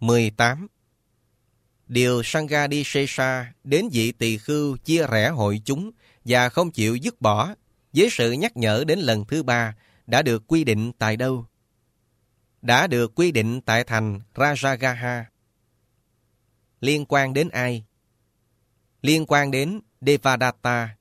18. Điều Sanghadisesa đến vị tỳ khưu chia rẽ hội chúng và không chịu dứt bỏ với sự nhắc nhở đến lần thứ 3 đã được quy định tại đâu? Đã được quy định tại thành Rajagaha. Liên quan đến ai? Liên quan đến Devadatta.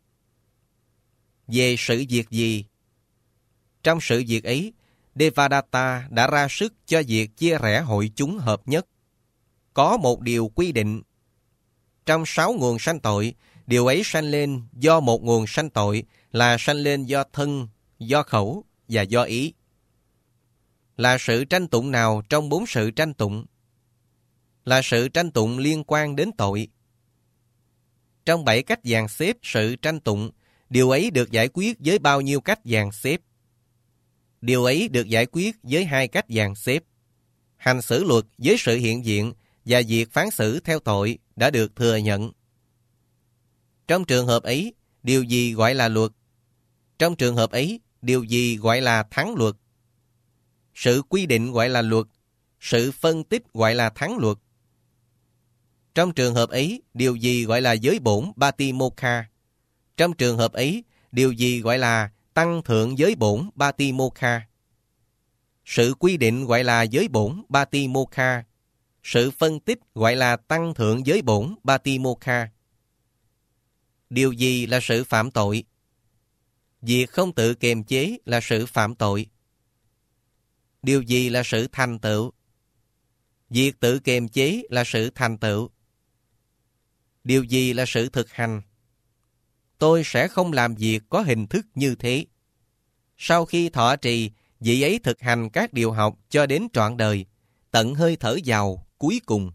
Về sự việc gì? Trong sự việc ấy, Devadatta đã ra sức cho việc chia rẽ hội chúng hợp nhất. Có một điều quy định. Trong 6 nguồn sanh tội, điều ấy sanh lên do một nguồn sanh tội là sanh lên do thân, do khẩu và do ý. Là sự tranh tụng nào trong 4 sự tranh tụng? Là sự tranh tụng liên quan đến tội. Trong 7 cách dàn xếp sự tranh tụng, điều ấy được giải quyết với bao nhiêu cách dàn xếp? Điều ấy được giải quyết với 2 cách dàn xếp. Hành xử luật với sự hiện diện và việc phán xử theo tội đã được thừa nhận. Trong trường hợp ấy, điều gì gọi là luật? Trong trường hợp ấy, điều gì gọi là thắng luật? Sự quy định gọi là luật, sự phân tích gọi là thắng luật. Trong trường hợp ấy, điều gì gọi là giới bổn Batimokha? Trong trường hợp ấy, điều gì gọi là tăng thượng giới bổn Batimokha? Sự quy định gọi là giới bổn Batimokha. Sự phân tích gọi là tăng thượng giới bổn Batimokha. Điều gì là sự phạm tội? Việc không tự kiềm chế là sự phạm tội. Điều gì là sự thành tựu? Việc tự kiềm chế là sự thành tựu. Điều gì là sự thực hành? Tôi sẽ không làm việc có hình thức như thế. Sau khi thọ trì, vị ấy thực hành các điều học cho đến trọn đời, tận hơi thở vào cuối cùng.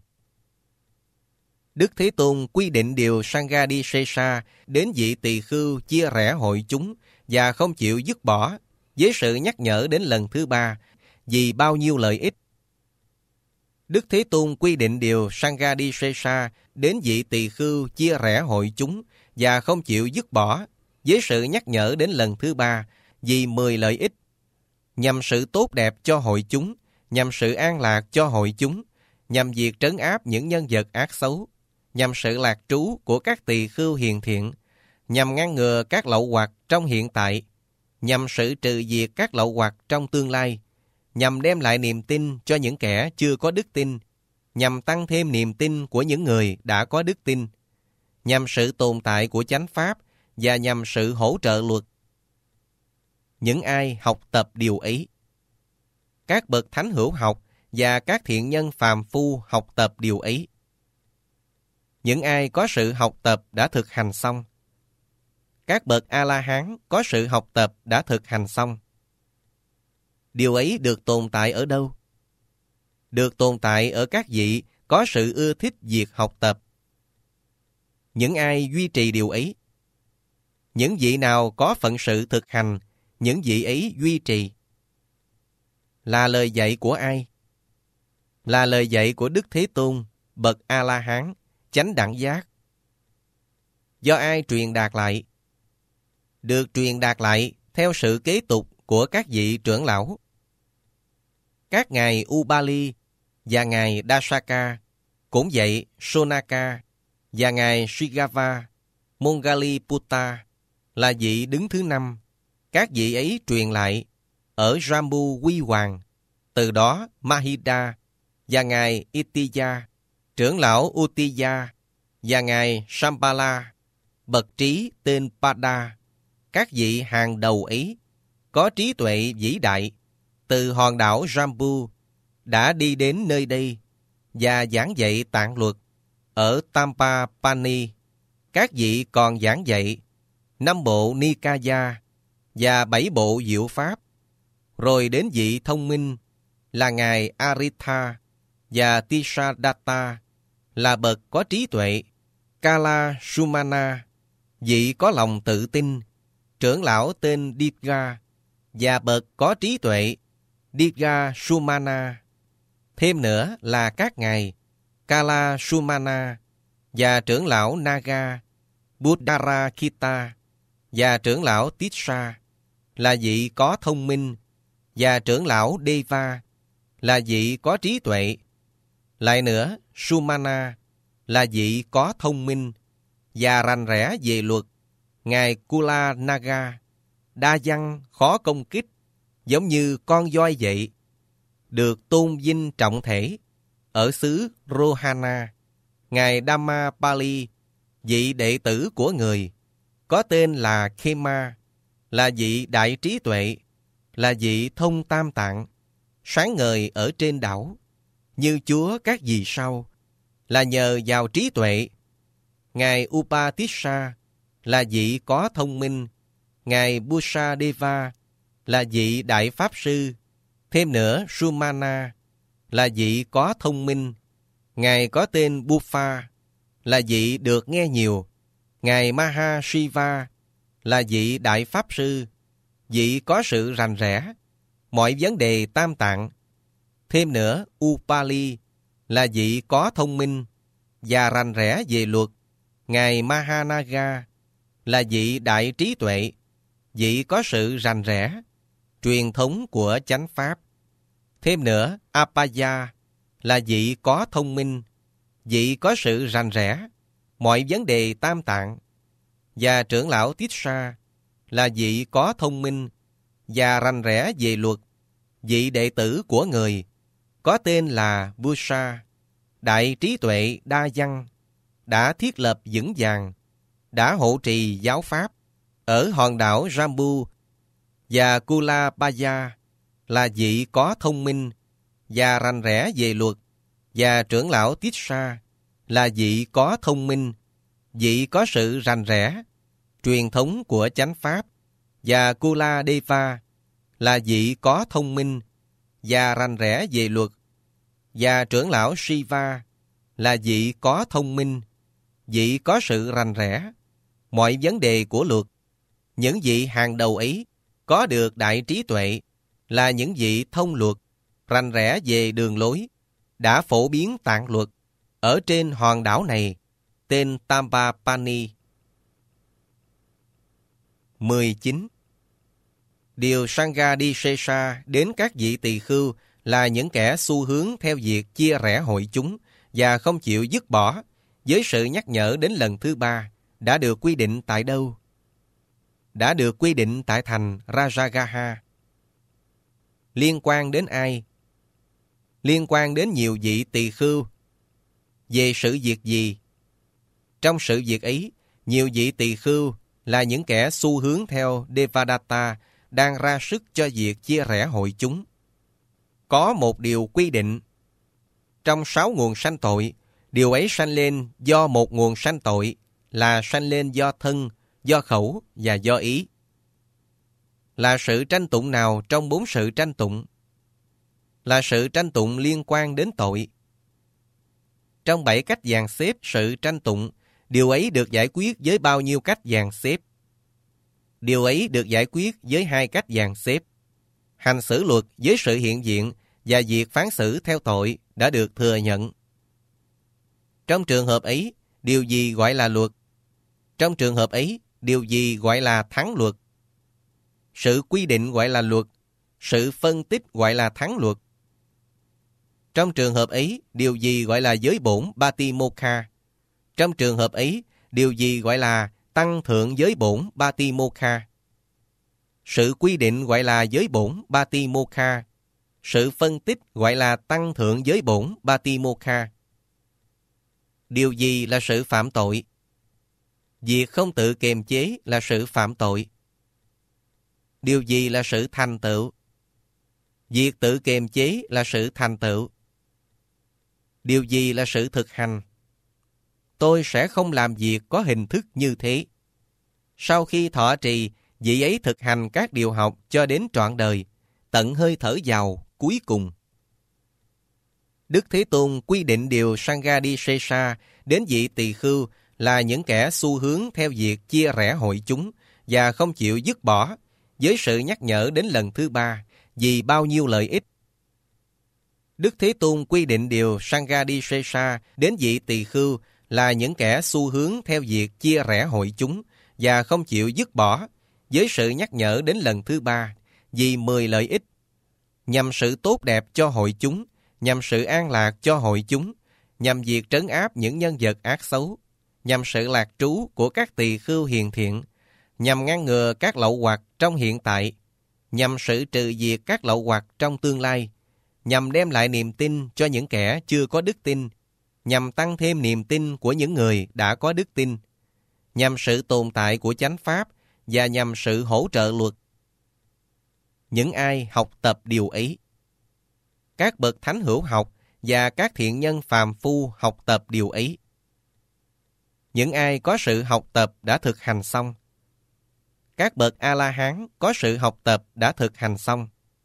Đức Thế Tôn quy định điều Sanghadisesa đến vị tỳ khưu chia rẽ hội chúng và không chịu dứt bỏ với sự nhắc nhở đến lần thứ 3 vì bao nhiêu lợi ích. Đức Thế Tôn quy định điều Sanghadisesa đến vị tỳ khưu chia rẽ hội chúng và không chịu dứt bỏ với sự nhắc nhở đến lần thứ 3 vì 10 lợi ích, nhằm sự tốt đẹp cho hội chúng, nhằm sự an lạc cho hội chúng, nhằm việc trấn áp những nhân vật ác xấu, nhằm sự lạc trú của các tỳ khưu hiền thiện, nhằm ngăn ngừa các lậu hoặc trong hiện tại, nhằm sự trừ diệt các lậu hoặc trong tương lai, nhằm đem lại niềm tin cho những kẻ chưa có đức tin, nhằm tăng thêm niềm tin của những người đã có đức tin, nhằm sự tồn tại của chánh pháp và nhằm sự hỗ trợ luật. Những ai học tập điều ấy? Các bậc thánh hữu học và các thiện nhân phàm phu học tập điều ấy. Những ai có sự học tập đã thực hành xong. Các bậc A-la-hán có sự học tập đã thực hành xong. Điều ấy được tồn tại ở đâu? Được tồn tại ở các vị có sự ưa thích việc học tập. Những ai duy trì điều ấy? Những vị nào có phận sự thực hành, những vị ấy duy trì. Là lời dạy của ai? Là lời dạy của Đức Thế Tôn, bậc A-la-hán, chánh đẳng giác. Do ai truyền đạt lại? Được truyền đạt lại theo sự kế tục của các vị trưởng lão. Các ngài Ubali và ngài Dasaka, cũng vậy Sonaka và ngài Srigava, Mongaliputta là vị đứng thứ 5. Các vị ấy truyền lại ở Jambu Quy Hoàng, từ đó Mahida và ngài Itiya, trưởng lão Uttiya và ngài Shambhala, bậc trí tên Pada. Các vị hàng đầu ấy có trí tuệ vĩ đại từ hòn đảo Jambu đã đi đến nơi đây và giảng dạy tạng luật ở Tampapani. Các vị còn giảng dạy 5 bộ Nikaya và 7 bộ diệu pháp. Rồi đến vị thông minh là ngài Aritha và Tisadatta là bậc có trí tuệ, Kala Sumana, vị có lòng tự tin, trưởng lão tên Ditga và bậc có trí tuệ, Ditga Sumana. Thêm nữa là các ngài Kala Sumana và trưởng lão Naga, Buddharakita và trưởng lão Tissa là vị có thông minh, và trưởng lão Deva là vị có trí tuệ, Lại nữa, Sumana là vị có thông minh và rành rẽ về luật. Ngài Kulanaga đa văn, khó công kích, giống như con voi vậy, được tôn vinh trọng thể ở xứ Rohana. Ngài Dhammapali, vị đệ tử của người, có tên là Khema, là vị đại trí tuệ, là vị thông tam tạng, sáng ngời ở trên đảo, như Chúa các vì sao, là nhờ vào trí tuệ. Ngài Upatissa là vị có thông minh. Ngài Busadeva là vị đại pháp sư. Thêm nữa, Sumana là vị có thông minh. Ngài có tên Buffa là vị được nghe nhiều. Ngài Mahashiva là vị đại pháp sư, vị có sự rành rẽ mọi vấn đề tam tạng. Thêm nữa, Upali là vị có thông minh và rành rẽ về luật. Ngài Mahanaga là vị đại trí tuệ, vị có sự rành rẽ truyền thống của chánh pháp. Thêm nữa, Apaya là vị có thông minh, vị có sự rành rẽ mọi vấn đề tam tạng. Và trưởng lão Tissa là vị có thông minh và rành rẽ về luật, vị đệ tử của người, có tên là Busa, đại trí tuệ đa văn, đã thiết lập vững vàng, đã hộ trì giáo pháp ở hòn đảo Jambu. Và Kulabaya là vị có thông minh và rành rẽ về luật. Và trưởng lão Tissa là vị có thông minh, vị có sự rành rẽ truyền thống của chánh pháp. Và Kuladeva là vị có thông minh và rành rẽ về luật. Và trưởng lão Shiva là vị có thông minh, vị có sự rành rẽ mọi vấn đề của luật. Những vị hàng đầu ấy có được đại trí tuệ, là những vị thông luật, rành rẽ về đường lối, đã phổ biến tạng luật ở trên hòn đảo này, tên Tambapani. 19. Điều Sanghadisesa đến các vị tỳ khưu là những kẻ xu hướng theo việc chia rẽ hội chúng và không chịu dứt bỏ, với sự nhắc nhở đến lần thứ 3, đã được quy định tại đâu? Đã được quy định tại thành Rajagaha. Liên quan đến ai? Liên quan đến nhiều vị tỳ khưu. Về sự việc gì? Trong sự việc ấy, nhiều vị tỳ khưu là những kẻ xu hướng theo Devadatta đang ra sức cho việc chia rẽ hội chúng. Có một điều quy định. Trong 6 nguồn sanh tội, điều ấy sanh lên do một nguồn sanh tội, là sanh lên do thân, do khẩu và do ý. Là sự tranh tụng nào trong 4 sự tranh tụng? Là sự tranh tụng liên quan đến tội. Trong 7 cách dàn xếp sự tranh tụng, điều ấy được giải quyết với bao nhiêu cách dàn xếp? Điều ấy được giải quyết với 2 cách dàn xếp. Hành xử luật với sự hiện diện và việc phán xử theo tội đã được thừa nhận. Trong trường hợp ấy, điều gì gọi là luật? Trong trường hợp ấy, điều gì gọi là thắng luật? Sự quy định gọi là luật, sự phân tích gọi là thắng luật. Trong trường hợp ấy, điều gì gọi là giới bổn Batimokha? Trong trường hợp ấy, điều gì gọi là tăng thượng giới bổn Batimokha? Sự quy định gọi là giới bổn Batimokha. Sự phân tích gọi là tăng thượng giới bổn Batimokha. Điều gì là sự phạm tội? Việc không tự kiềm chế là sự phạm tội. Điều gì là sự thành tựu? Việc tự kiềm chế là sự thành tựu. Điều gì là sự thực hành? Tôi sẽ không làm việc có hình thức như thế. Sau khi thọ trì, vị ấy thực hành các điều học cho đến trọn đời, tận hơi thở vào cuối cùng. Đức Thế Tôn quy định điều Sanghadisesa đến vị tỳ khưu là những kẻ xu hướng theo việc chia rẽ hội chúng và không chịu dứt bỏ, với sự nhắc nhở đến lần thứ 3 vì bao nhiêu lợi ích. Đức Thế Tôn quy định điều Sanghadisesa đến vị tỳ khưu là những kẻ xu hướng theo việc chia rẽ hội chúng và không chịu dứt bỏ, với sự nhắc nhở đến lần thứ 3 vì 10 lợi ích, nhằm sự tốt đẹp cho hội chúng nhằm sự an lạc cho hội chúng, nhằm việc trấn áp những nhân vật ác xấu, nhằm sự lạc trú của các tỳ khưu hiền thiện, nhằm ngăn ngừa các lậu hoặc trong hiện tại, nhằm sự trừ diệt các lậu hoặc trong tương lai, nhằm đem lại niềm tin cho những kẻ chưa có đức tin, nhằm tăng thêm niềm tin của những người đã có đức tin, nhằm sự tồn tại của chánh pháp và nhằm sự hỗ trợ luật. Những ai học tập điều ấy. Các bậc thánh hữu học và các thiện nhân phàm phu học tập điều ấy. Những ai có sự học tập đã thực hành xong. Các bậc A-la-hán có sự học tập đã thực hành xong.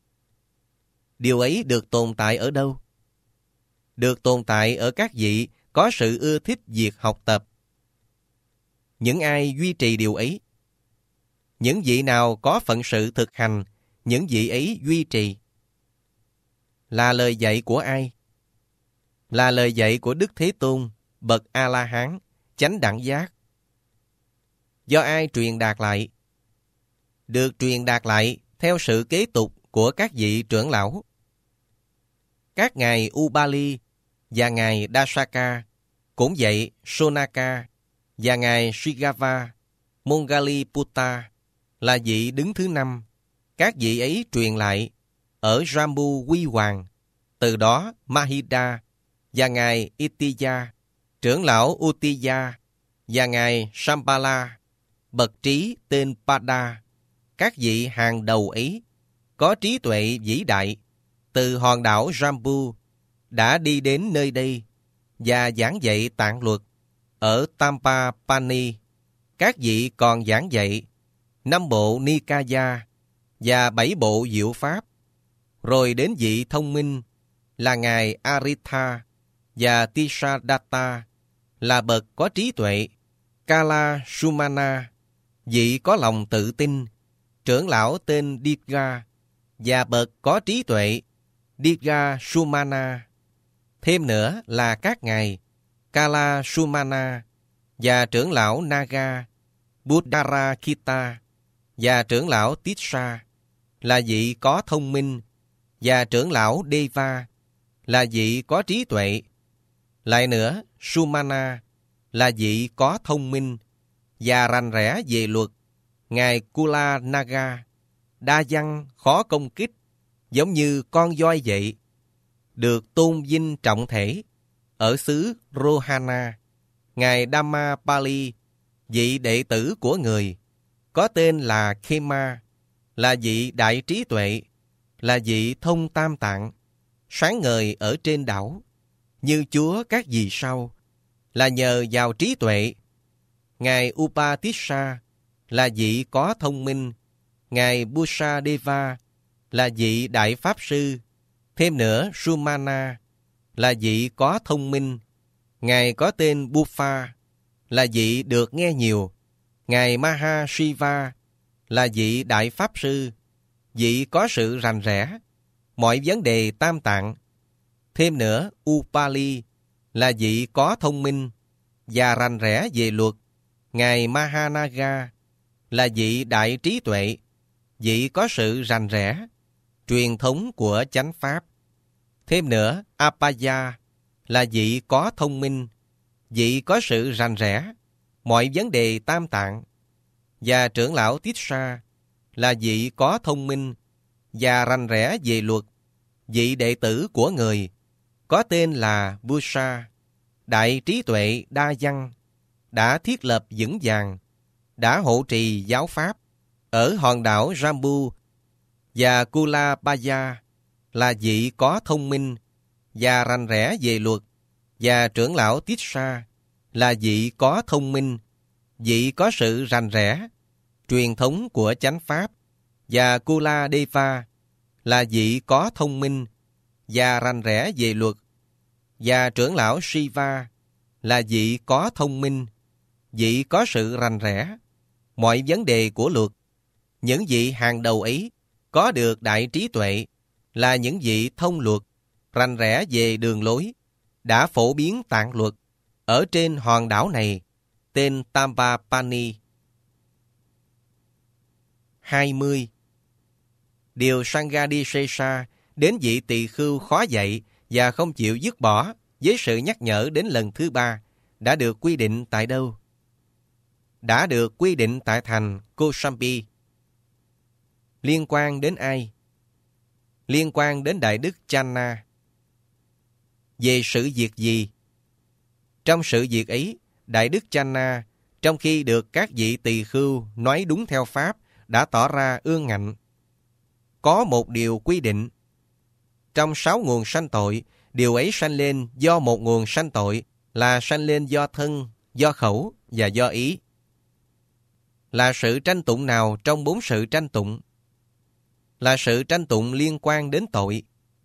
Điều ấy được tồn tại ở đâu? Được tồn tại ở các vị có sự ưa thích việc học tập. Những ai duy trì điều ấy? Những vị nào có phận sự thực hành, những vị ấy duy trì. Là lời dạy của ai? Là lời dạy của Đức Thế Tôn, bậc A-la-hán, chánh đẳng giác. Do ai truyền đạt lại? Được truyền đạt lại theo sự kế tục của các vị trưởng lão. Các ngài Ubali và ngài Dasaka, cũng vậy Sonaka và ngài Srigava, Mongaliputta là vị đứng thứ 5. Các vị ấy truyền lại ở Jambu Quy Hoàng. Từ đó Mahida và ngài Itiya, trưởng lão Uttiya và ngài Shambhala, bậc trí tên Pada, các vị hàng đầu ấy có trí tuệ vĩ đại, từ hòn đảo Jambu đã đi đến nơi đây và giảng dạy tạng luật. Ở Tampapani, các vị còn giảng dạy 5 bộ Nikaya và 7 bộ diệu pháp. Rồi đến vị thông minh là ngài Aritha và Tisadatta là bậc có trí tuệ. Kala Sumana, vị có lòng tự tin, trưởng lão tên Diga và bậc có trí tuệ Diga Sumana. Thêm nữa là các ngài Kala Sumana và trưởng lão Naga Buddharakita và trưởng lão Tissa là vị có thông minh, và trưởng lão Deva là vị có trí tuệ. Lại nữa, Sumana là vị có thông minh và rành rẽ về luật. Ngài Kula Naga đa văn khó công kích, giống như con voi vậy, được tôn vinh trọng thể. Ở xứ Rohana, ngài Dhammapali, vị đệ tử của người, có tên là Khema, là vị đại trí tuệ, là vị thông tam tạng, sáng ngời ở trên đảo, như chúa các vì sao, là nhờ vào trí tuệ. Ngài Upatissa là vị có thông minh. Ngài Busadeva là vị đại pháp sư. Thêm nữa, Sumana là vị có thông minh. Ngài có tên Buffa là vị được nghe nhiều. Ngài Mahashiva là vị đại pháp sư, vị có sự rành rẽ mọi vấn đề tam tạng. Thêm nữa, Upali là vị có thông minh và rành rẽ về luật. Ngài Mahanaga là vị đại trí tuệ, vị có sự rành rẽ truyền thống của chánh pháp. Thêm nữa, Apaya là vị có thông minh, vị có sự rành rẽ mọi vấn đề tam tạng. Và trưởng lão Tissa là vị có thông minh và rành rẽ về luật, vị đệ tử của người, có tên là Busa, đại trí tuệ đa văn, đã thiết lập vững vàng, đã hộ trì giáo pháp ở hòn đảo Jambu. Và Kulabaya là vị có thông minh và rành rẽ về luật, và trưởng lão Tissa là vị có thông minh, vị có sự rành rẽ truyền thống của chánh pháp. Và Kuladeva là vị có thông minh và rành rẽ về luật, và trưởng lão Shiva là vị có thông minh, vị có sự rành rẽ mọi vấn đề của luật. Những vị hàng đầu ấy có được đại trí tuệ, là những vị thông luật, rành rẽ về đường lối, đã phổ biến tạng luật ở trên hòn đảo này, tên Tampapani. 20. Điều Sanghadisesa đến vị tỳ khưu khó dạy và không chịu dứt bỏ với sự nhắc nhở đến lần thứ ba đã được quy định tại đâu? Đã được quy định tại thành Kosambi. Liên quan đến ai? Liên quan đến Đại Đức Channa. Về sự việc gì? Trong sự việc ấy, Đại Đức Channa, trong khi được các vị tỳ khưu nói đúng theo Pháp, đã tỏ ra ương ngạnh. Có một điều quy định. Trong 6 nguồn sanh tội, điều ấy sanh lên do một nguồn sanh tội là sanh lên do thân, do khẩu và do ý. Là sự tranh tụng nào trong 4 sự tranh tụng? Là sự tranh tụng liên quan đến tội.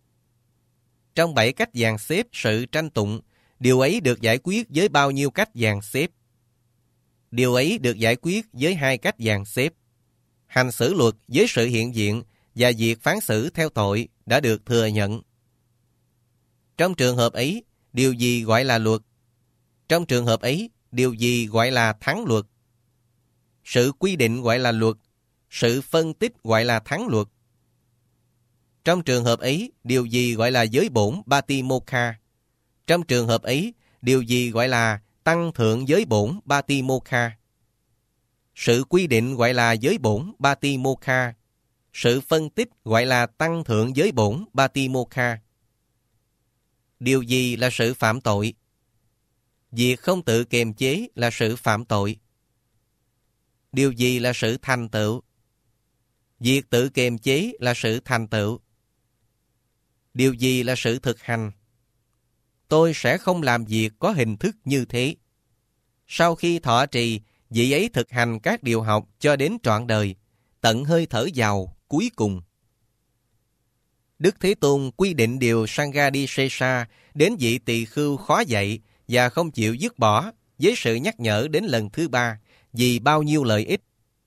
Trong 7 cách dàn xếp sự tranh tụng, điều ấy được giải quyết với bao nhiêu cách dàn xếp? Điều ấy được giải quyết với 2 cách dàn xếp. Hành xử luật với sự hiện diện và việc phán xử theo tội đã được thừa nhận. Trong trường hợp ấy, điều gì gọi là luật? Trong trường hợp ấy, điều gì gọi là thắng luật? Sự quy định gọi là luật, sự phân tích gọi là thắng luật. Trong trường hợp ấy, điều gì gọi là giới bổn Patimokkha? Trong trường hợp ấy, điều gì gọi là tăng thượng giới bổn Patimokkha? Sự quy định gọi là giới bổn Patimokkha. Sự phân tích gọi là tăng thượng giới bổn Patimokkha. Điều gì là sự phạm tội? Việc không tự kiềm chế là sự phạm tội. Điều gì là sự thành tựu? Việc tự kiềm chế là sự thành tựu. Điều gì là sự thực hành? Tôi sẽ không làm việc có hình thức như thế. Sau khi thọ trì, vị ấy thực hành các điều học cho đến trọn đời, tận hơi thở vào cuối cùng. Đức Thế Tôn quy định điều Sanghadisesa đến vị tỳ khưu khó dạy và không chịu dứt bỏ với sự nhắc nhở đến lần thứ ba vì bao nhiêu lợi ích.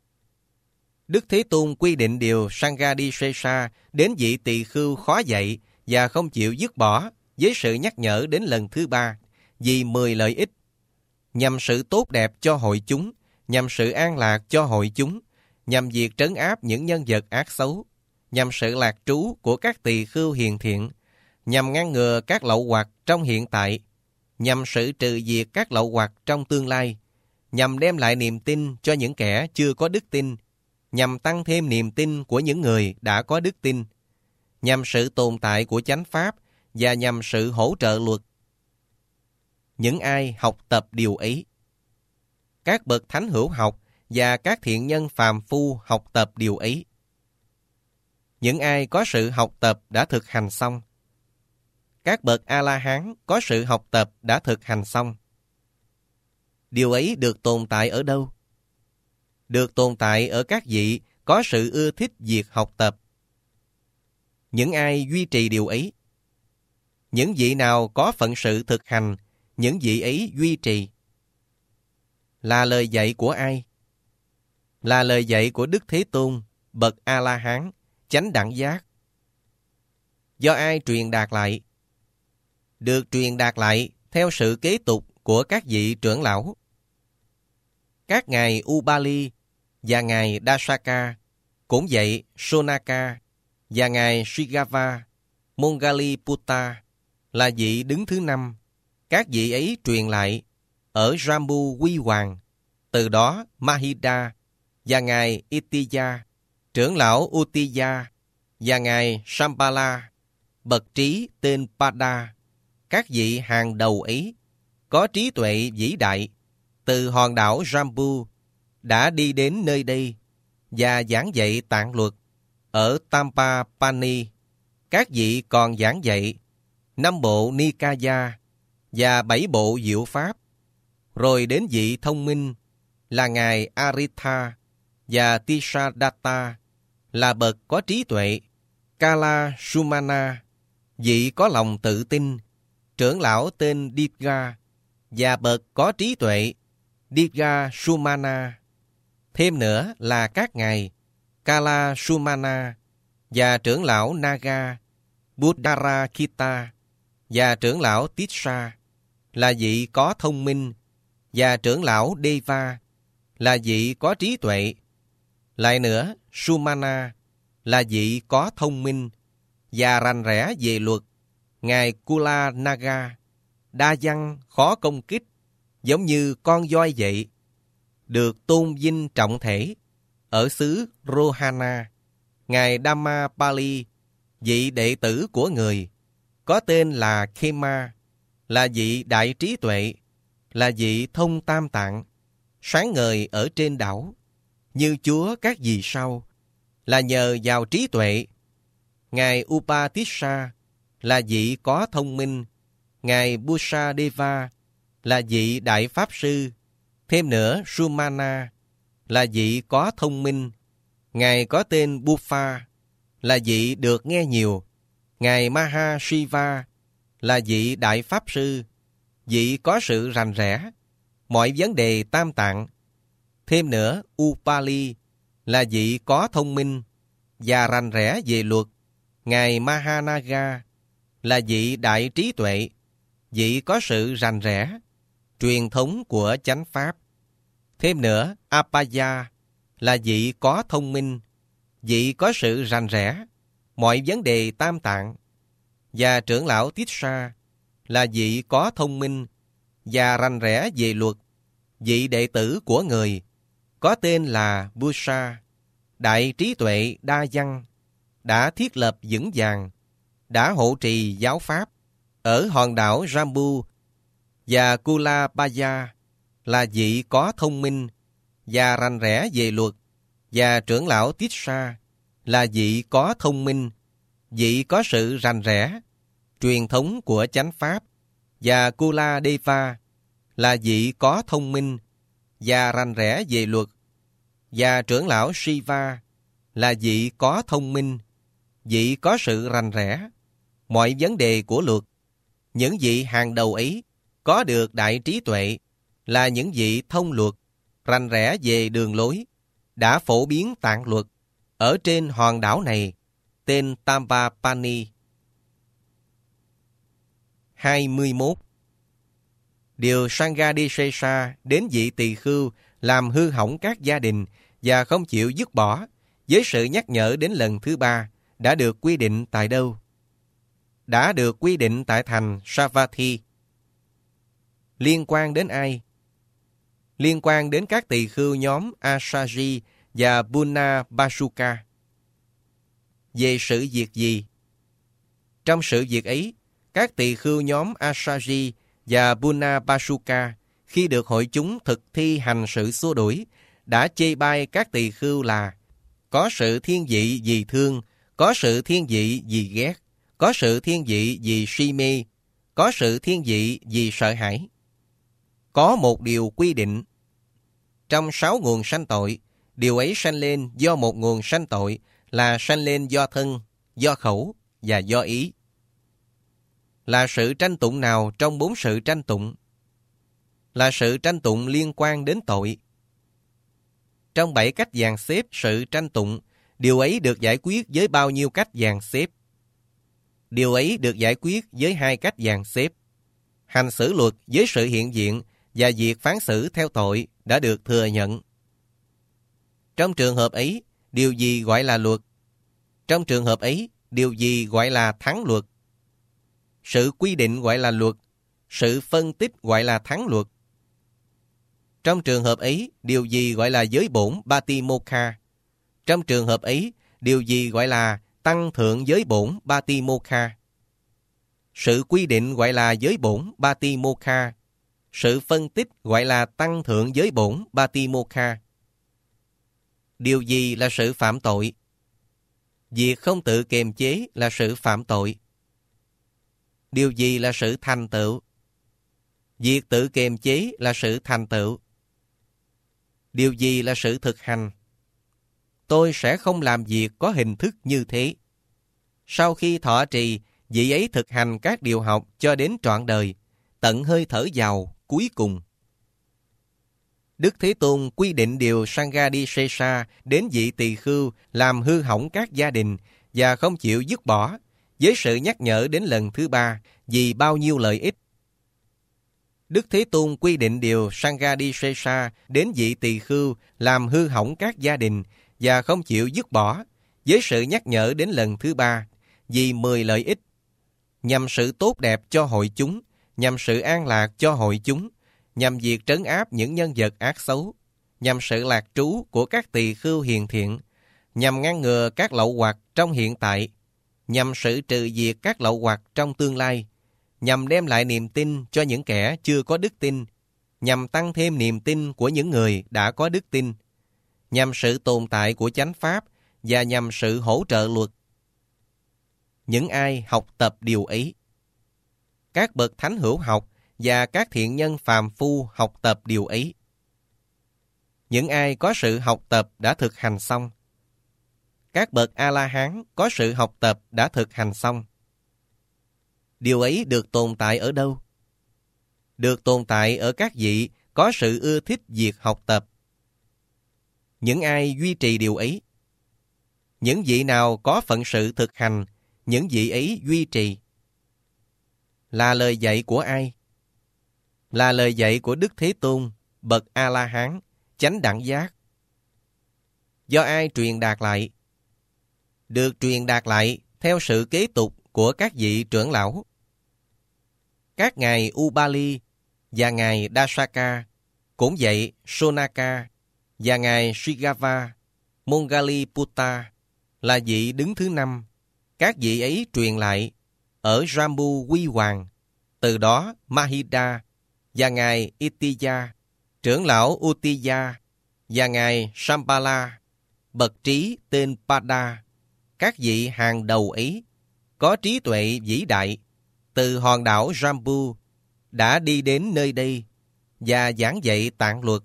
Đức Thế Tôn quy định điều Sanghadisesa đến vị tỳ khưu khó dạy và không chịu dứt bỏ với sự nhắc nhở đến lần thứ ba vì 10 lợi ích, nhằm sự tốt đẹp cho hội chúng, nhằm sự an lạc cho hội chúng, nhằm việc trấn áp những nhân vật ác xấu, nhằm sự lạc trú của các tỳ khưu hiền thiện, nhằm ngăn ngừa các lậu hoặc trong hiện tại, nhằm sự trừ diệt các lậu hoặc trong tương lai, nhằm đem lại niềm tin cho những kẻ chưa có đức tin, nhằm tăng thêm niềm tin của những người đã có đức tin, nhằm sự tồn tại của chánh pháp và nhằm sự hỗ trợ luật. Những ai học tập điều ấy? Các bậc thánh hữu học và các thiện nhân phàm phu học tập điều ấy. Những ai có sự học tập đã thực hành xong. Các bậc A-la-hán có sự học tập đã thực hành xong. Điều ấy được tồn tại ở đâu? Được tồn tại ở các vị có sự ưa thích việc học tập. Những ai duy trì điều ấy? Những vị nào có phận sự thực hành, những vị ấy duy trì. Là lời dạy của ai? Là lời dạy của Đức Thế Tôn, bậc A-la-hán, chánh đẳng giác. Do ai truyền đạt lại? Được truyền đạt lại theo sự kế tục của các vị trưởng lão. Các ngài Ubali và ngài Dasaka, cũng vậy Sonaka và ngài Srigava, Mongaliputta là vị đứng thứ 5. Các vị ấy truyền lại ở Jambu Quy Hoàng, từ đó Mahida và ngài Itiya, trưởng lão Uttiya và ngài Sampala, bậc trí tên Pada. Các vị hàng đầu ấy có trí tuệ vĩ đại từ hòn đảo Jambu đã đi đến nơi đây và giảng dạy tạng luật ở Tampapani. Các vị còn giảng dạy 5 bộ Nikaya và 7 bộ diệu pháp. Rồi đến vị thông minh là ngài Aritha và Tisadatta là bậc có trí tuệ. Kala Sumana, vị có lòng tự tin, trưởng lão tên Dipga và bậc có trí tuệ Dipga Sumana. Thêm nữa là các ngài Kala Sumana và trưởng lão Naga, Buddharakita và trưởng lão Tissa là vị có thông minh, và trưởng lão Deva là vị có trí tuệ. Lại nữa, Sumana là vị có thông minh và rành rẽ về luật, Ngài Kulanaga, đa văn, khó công kích, giống như con voi vậy, được tôn vinh trọng thể ở xứ Rohana. Ngài Dhammapali, vị đệ tử của người, có tên là Khema, là vị đại trí tuệ, là vị thông tam tạng, sáng ngời ở trên đảo, như Chúa các vì sao, là nhờ vào trí tuệ. Ngài Upatissa là vị có thông minh. Ngài Busadeva là vị đại pháp sư. Thêm nữa, Sumana là vị có thông minh. Ngài có tên Bufa là vị được nghe nhiều. Ngài Mahashiva là vị đại pháp sư, vị có sự rành rẽ mọi vấn đề tam tạng. Thêm nữa, Upali là vị có thông minh và rành rẽ về luật. Ngài Mahanaga là vị đại trí tuệ, vị có sự rành rẽ truyền thống của chánh pháp. Thêm nữa, Apaya là vị có thông minh, vị có sự rành rẽ mọi vấn đề tam tạng. Và trưởng lão Tissa là vị có thông minh và rành rẽ về luật, vị đệ tử của người, có tên là Busa, đại trí tuệ đa văn, đã thiết lập vững vàng, đã hộ trì giáo pháp ở hòn đảo Jambu. Và Kulabaya là vị có thông minh và rành rẽ về luật, và trưởng lão Tissa là vị có thông minh, vị có sự rành rẽ truyền thống của chánh pháp. Và Kuladeva là vị có thông minh và rành rẽ về luật, và trưởng lão Shiva là vị có thông minh, vị có sự rành rẽ mọi vấn đề của luật. Những vị hàng đầu ấy có được đại trí tuệ, là những vị thông luật, rành rẽ về đường lối, đã phổ biến tạng luật ở trên hòn đảo này, tên Tambapani. 21. Điều Sanghadisesa đến vị tỳ khưu làm hư hỏng các gia đình và không chịu dứt bỏ, với sự nhắc nhở đến lần thứ 3, đã được quy định tại đâu? Đã được quy định tại thành Savatthi. Liên quan đến ai? Liên quan đến các tỳ khưu nhóm Asaji và Bunabasuka. Về sự việc gì? Trong sự việc ấy, các tỳ khưu nhóm Asaji và Bunabasuka, khi được hội chúng thực thi hành sự xua đuổi, đã chê bai các tỳ khưu là có sự thiên vị vì thương, có sự thiên vị vì ghét, có sự thiên vị vì si mê, có sự thiên vị vì sợ hãi. Có một điều quy định. Trong 6 nguồn sanh tội, điều ấy sanh lên do một nguồn sanh tội, là sanh lên do thân, do khẩu và do ý. Là sự tranh tụng nào trong 4 sự tranh tụng? Là sự tranh tụng liên quan đến tội. Trong 7 cách dàn xếp sự tranh tụng, điều ấy được giải quyết với bao nhiêu cách dàn xếp? Điều ấy được giải quyết với 2 cách dàn xếp. Hành xử luật với sự hiện diện và việc phán xử theo tội đã được thừa nhận. Trong trường hợp ấy, điều gì gọi là luật? Trong trường hợp ấy, điều gì gọi là thắng luật? Sự quy định gọi là luật, sự phân tích gọi là thắng luật. Trong trường hợp ấy, điều gì gọi là giới bổn Batimokha? Trong trường hợp ấy, điều gì gọi là tăng thượng giới bổn Batimokha? Sự quy định gọi là giới bổn Batimokha. Sự phân tích gọi là tăng thượng giới bổn Batimokha. Điều gì là sự phạm tội? Việc không tự kiềm chế là sự phạm tội. Điều gì là sự thành tựu? Việc tự kiềm chế là sự thành tựu. Điều gì là sự thực hành? Tôi sẽ không làm việc có hình thức như thế. Sau khi thọ trì, vị ấy thực hành các điều học cho đến trọn đời, tận hơi thở vào cuối cùng. Đức Thế Tôn quy định điều Sanghadisesa đến vị tỳ khưu làm hư hỏng các gia đình và không chịu dứt bỏ, với sự nhắc nhở đến lần thứ 3 vì bao nhiêu lợi ích. Đức Thế Tôn quy định điều Sanghadisesa đến vị tỳ khưu làm hư hỏng các gia đình và không chịu dứt bỏ, với sự nhắc nhở đến lần thứ 3 vì 10 lợi ích. nhằm sự tốt đẹp cho hội chúng, nhằm sự an lạc cho hội chúng, nhằm việc trấn áp những nhân vật ác xấu, nhằm sự lạc trú của các tỳ khưu hiền thiện, nhằm ngăn ngừa các lậu hoặc trong hiện tại, nhằm sự trừ diệt các lậu hoặc trong tương lai, nhằm đem lại niềm tin cho những kẻ chưa có đức tin, nhằm tăng thêm niềm tin của những người đã có đức tin, nhằm sự tồn tại của chánh pháp và nhằm sự hỗ trợ luật. Những ai học tập điều ấy. Các bậc thánh hữu học và các thiện nhân phàm phu học tập điều ấy. Những ai có sự học tập đã thực hành xong. Các bậc A-la-hán có sự học tập đã thực hành xong. Điều ấy được tồn tại ở đâu? Được tồn tại ở các vị có sự ưa thích việc học tập. Những ai duy trì điều ấy? Những vị nào có phận sự thực hành, những vị ấy duy trì. Là lời dạy của ai? Là lời dạy của Đức Thế Tôn, bậc A-la-hán, chánh đẳng giác. Do ai truyền đạt lại? Được truyền đạt lại theo sự kế tục của các vị trưởng lão. Các ngài Ubali và ngài Dasaka, cũng vậy Sonaka và ngài Srigava, Mongaliputta là vị đứng thứ 5. Các vị ấy truyền lại ở Jambu Quy Hoàng, từ đó Mahida và ngài Itiya, trưởng lão Uttiya và ngài Shambhala, bậc trí tên Pada. Các vị hàng đầu ấy có trí tuệ vĩ đại từ hòn đảo Jambu đã đi đến nơi đây và giảng dạy tạng luật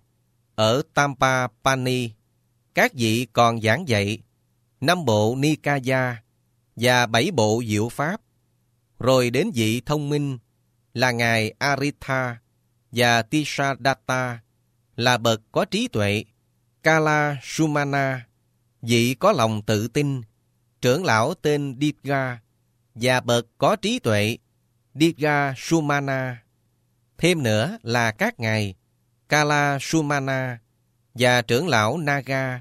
ở Tampapani. Các vị còn giảng dạy 5 bộ Nikaya và 7 bộ diệu pháp. Rồi đến vị thông minh là ngài Aritha và Tisadatta là bậc có trí tuệ. Kala Sumana, vị có lòng tự tin, trưởng lão tên Dipga và bậc có trí tuệ Dipga Sumana. Thêm nữa là các ngài Kala Sumana và trưởng lão Naga,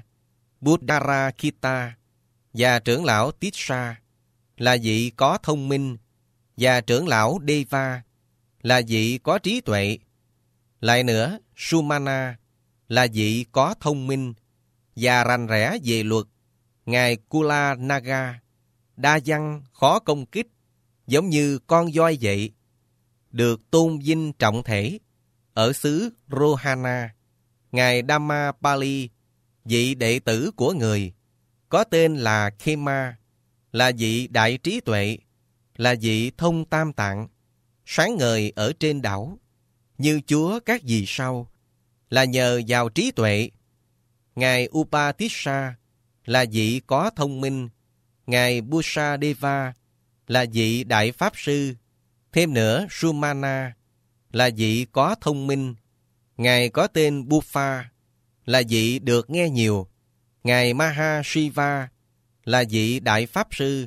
Buddharakita và trưởng lão Tissa là vị có thông minh, và trưởng lão Deva là vị có trí tuệ. Lại nữa, Sumana là vị có thông minh và rành rẽ về luật. Ngài Kula Naga, đa văn khó công kích, giống như con voi vậy, được tôn vinh trọng thể ở xứ Rohana. Ngài Dhammapali, vị đệ tử của người, có tên là Khema, là vị đại trí tuệ, là vị thông tam tạng, sáng ngời ở trên đảo, như Chúa các vì sao, là nhờ vào trí tuệ. Ngài Upatissa là vị có thông minh. Ngài Busadeva là vị đại pháp sư. Thêm nữa, Sumana là vị có thông minh. Ngài có tên Buffa là vị được nghe nhiều. Ngài Mahashiva là vị đại pháp sư,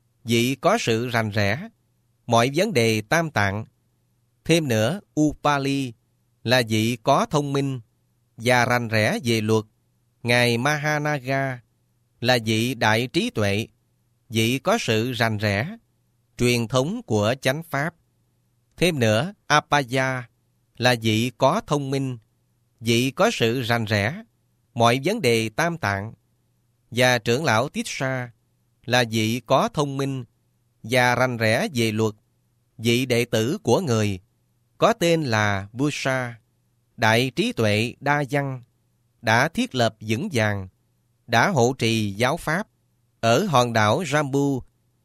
vị có sự rành rẽ mọi vấn đề tam tạng. Thêm nữa, Upali là vị có thông minh và rành rẽ về luật. Ngài Mahanaga là vị đại trí tuệ, vị có sự rành rẽ truyền thống của chánh pháp. Thêm nữa, Apaya là vị có thông minh, vị có sự rành rẽ mọi vấn đề tam tạng. Và trưởng lão Tissa là vị có thông minh và rành rẽ về luật, vị đệ tử của người, có tên là Busa, đại trí tuệ đa văn, đã thiết lập vững vàng, đã hộ trì giáo pháp ở hòn đảo Jambu.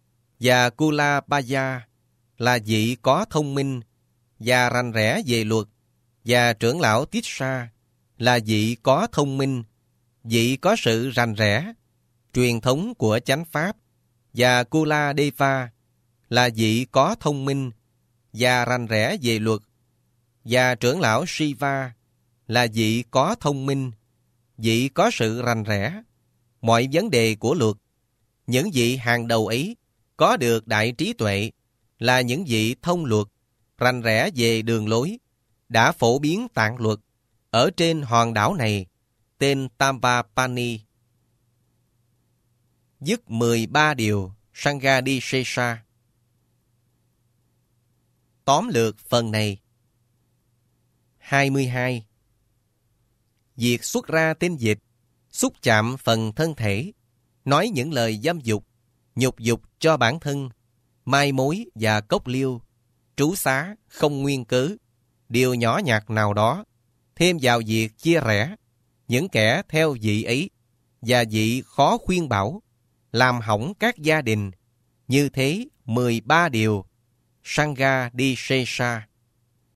Và Kulapaya là vị có thông minh và rành rẽ về luật, và trưởng lão Tissa là vị có thông minh, vị có sự rành rẽ truyền thống của chánh pháp. Và Kuladeva là vị có thông minh và rành rẽ về luật, và trưởng lão Shiva là vị có thông minh, vị có sự rành rẽ mọi vấn đề của luật. Những vị hàng đầu ấy có được đại trí tuệ, là những vị thông luật, rành rẽ về đường lối, đã phổ biến tạng luật ở trên hòn đảo này tên Tampapani. Dứt 13 điều Sanghadisesa. tóm lược phần này. 22. Việc xuất ra tinh dịch, xúc chạm phần thân thể, nói những lời dâm dục, nhục dục cho bản thân, mai mối và cốc liêu, trú xá không nguyên cớ, điều nhỏ nhặt nào đó, thêm vào việc chia rẽ, những kẻ theo vị ấy, và vị khó khuyên bảo, làm hỏng các gia đình, như thế 13 điều. Sangha Disesa.